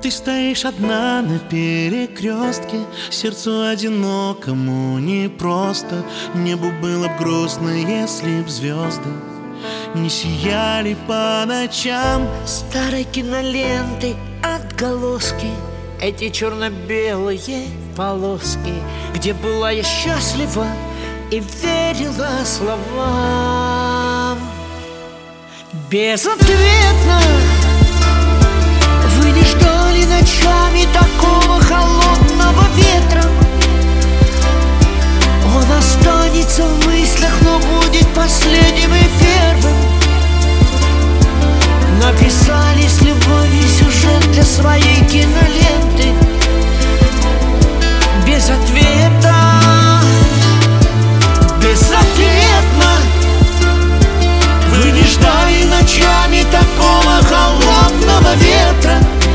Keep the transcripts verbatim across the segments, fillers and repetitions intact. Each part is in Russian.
Ты стоишь одна на перекрестке, сердцу одинокому непросто. Небу было б грустно, если б звезды не сияли по ночам. Старой киноленты отголоски, эти черно-белые полоски, где была я счастлива и верила словам. Безответно вы не ждали ночами такого холодного ветра. Он останется в мыслях, но будет последним и первым. Написали с любовью сюжет для своей киноленты. Без ответа, безответно вы не ждали ночами такого холодного ветра.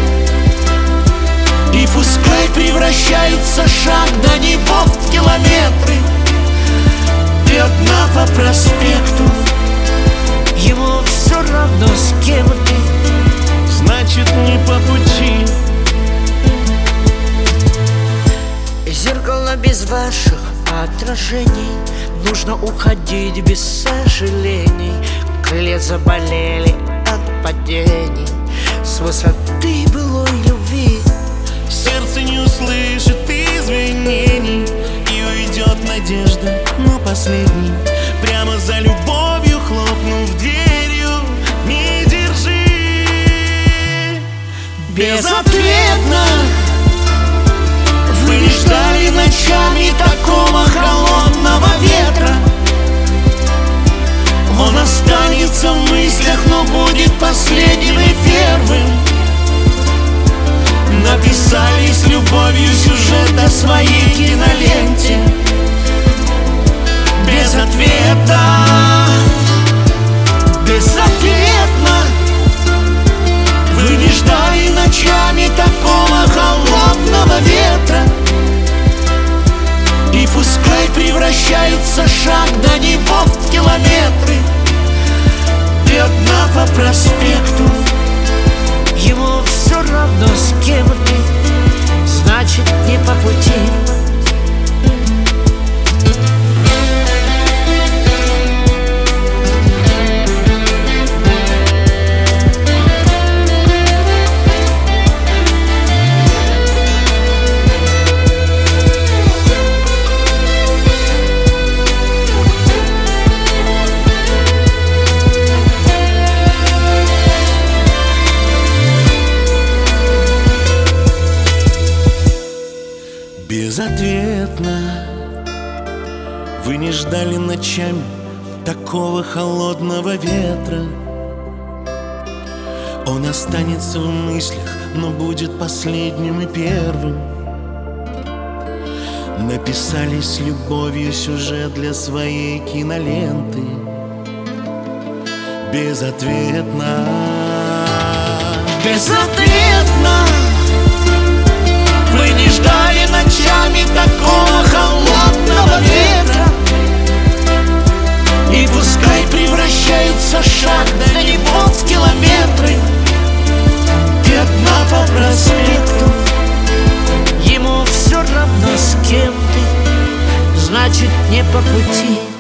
И пускай превращается шаг до него в километры, ты одна по проспекту, ему все равно с кем ты. Значит, не по пути. Зеркало без ваших отражений, нужно уходить без сожалений. Крылья заболели от падений с высоты былой любви. Сердце не услышит извинений, и уйдет надежда, но последний. Прямо за любовью хлопнув дверью, не держи. Безответно вы не ждали ночами такого холодного ветра. Он останется в мыслях, но будет последним и первым. Написали с любовью сюжет о своей киноленте. Без ответа, безответно вы не ждали ночами такого холодного ветра. И пускай превращается шаг до него в километры, ты одна по проспекту, ему все равно с кем ты, значит не по пути. Безответно вы не ждали ночами такого холодного ветра. Он останется в мыслях, но будет последним и первым. Написали с любовью сюжет для своей киноленты. Безответно, Безответно вы не ждали ночами такого холодного ветра. И пускай превращается шаг до него в километры, ты одна по проспекту, ему все равно с кем ты, значит не по пути.